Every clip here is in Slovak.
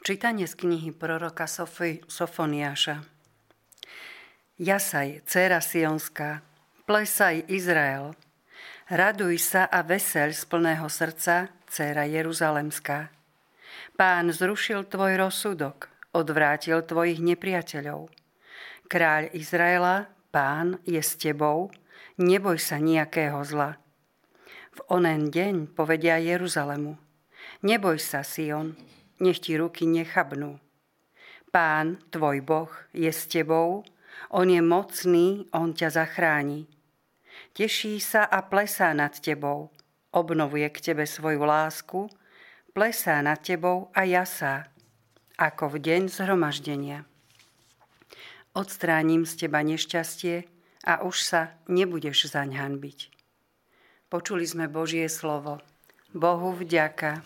Čítanie z knihy proroka Sofoniáša. Jasaj, dcéra Sionská, plesaj, Izrael, raduj sa a veseľ z plného srdca, dcéra Jeruzalemská. Pán zrušil tvoj rozsudok, odvrátil tvojich nepriateľov. Kráľ Izraela, Pán, je s tebou, neboj sa nejakého zla. V onen deň povedia Jeruzalemu: neboj sa, Sion, nech ti ruky nechabnú. Pán, tvoj Boh, je s tebou, on je mocný, on ťa zachráni. Teší sa a plesá nad tebou, obnovuje k tebe svoju lásku, plesá nad tebou a jasá, ako v deň zhromaždenia. Odstránim z teba nešťastie a už sa nebudeš zaň hanbiť. Počuli sme Božie slovo. Bohu vďaka.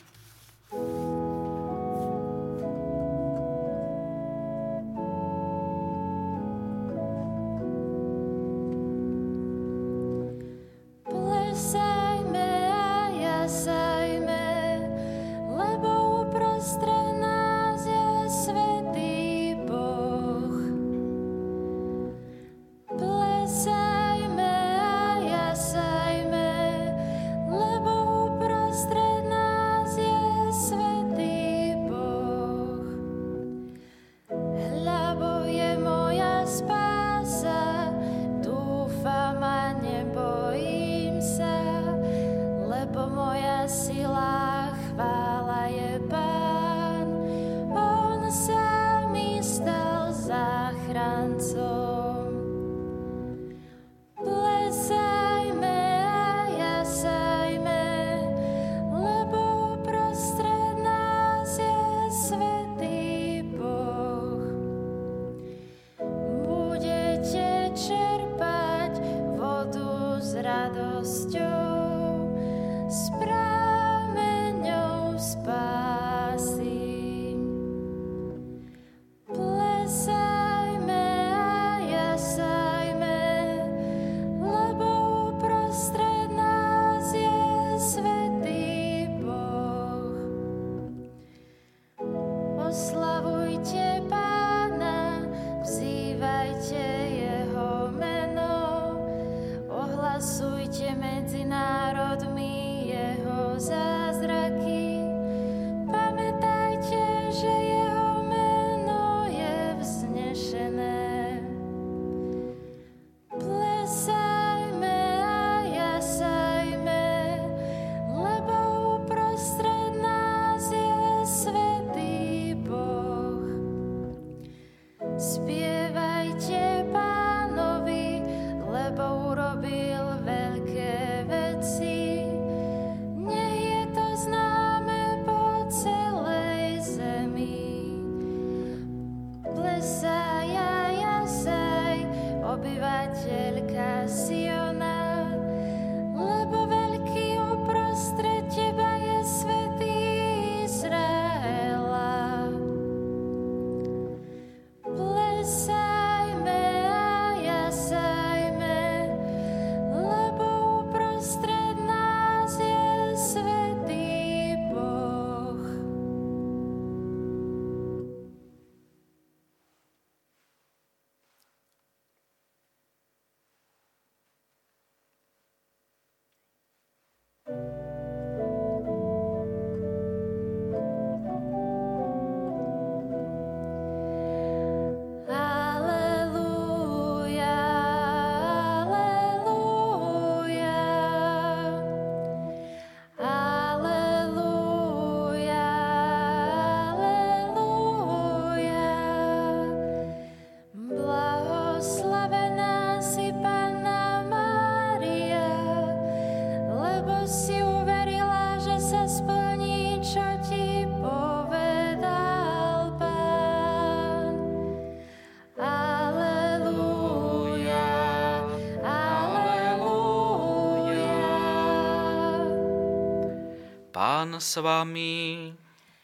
Pán s vami.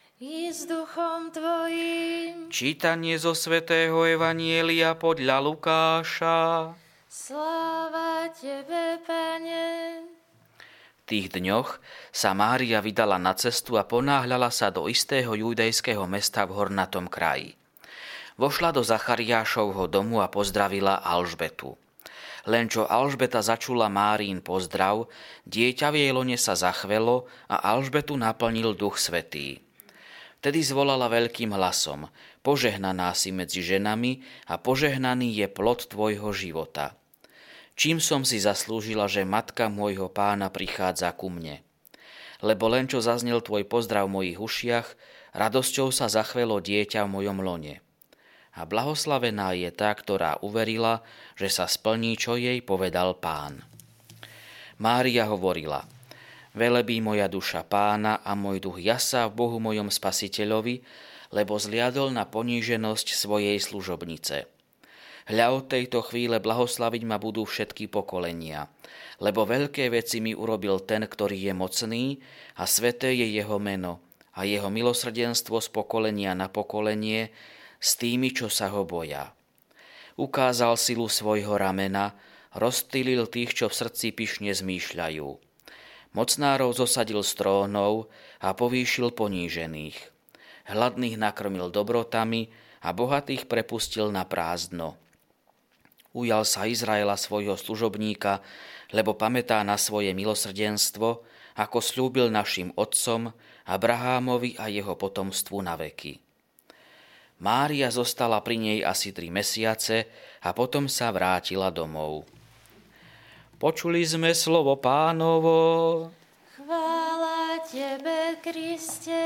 I s duchom tvojím. Čítanie zo svätého Evanjelia podľa Lukáša. Sláva tebe, Pane. tých dňoch sa Mária vydala na cestu a ponáhľala sa do istého judejského mesta v hornatom kraji. Vošla do Zachariášovho domu a pozdravila Alžbetu. Len čo Alžbeta začula Márin pozdrav, dieťa v jej lone sa zachvelo a Alžbetu naplnil Duch Svätý. Vtedy zvolala veľkým hlasom: Požehnaná si medzi ženami a požehnaný je plod tvojho života. Čím som si zaslúžila, že matka môjho Pána prichádza ku mne? Lebo len čo zaznel tvoj pozdrav v mojich ušiach, radosťou sa zachvelo dieťa v mojom lone. A blahoslavená je tá, ktorá uverila, že sa splní, čo jej povedal Pán. Mária hovorila: Velebí moja duša Pána a môj duch jasá v Bohu mojom Spasiteľovi, lebo zliadol na poníženosť svojej služobnice. Hľa od tejto chvíle blahoslaviť ma budú všetky pokolenia, lebo veľké veci mi urobil ten, ktorý je mocný, a sväté je jeho meno a jeho milosrdenstvo z pokolenia na pokolenie s tými, čo sa ho boja. Ukázal silu svojho ramena, rozptýlil tých, čo v srdci pyšne zmýšľajú. Mocnárov zosadil z trónov a povýšil ponížených. Hladných nakrmil dobrotami a bohatých prepustil na prázdno. Ujal sa Izraela svojho služobníka, lebo pamätá na svoje milosrdenstvo, ako sľúbil našim otcom, Abrahámovi a jeho potomstvu na veky. Mária zostala pri nej asi 3 mesiace a potom sa vrátila domov. Počuli sme slovo Pánovo. Chvála tebe, Kriste.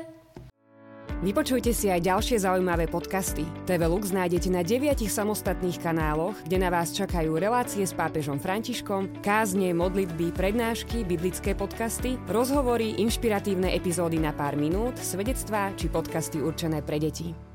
Vypočujte si aj ďalšie zaujímavé podcasty. TV Lux nájdete na 9 samostatných kanáloch, kde na vás čakajú relácie s pápežom Františkom, kázne, modlitby, prednášky, biblické podcasty, rozhovory, inšpiratívne epizódy na pár minút, svedectvá či podcasty určené pre deti.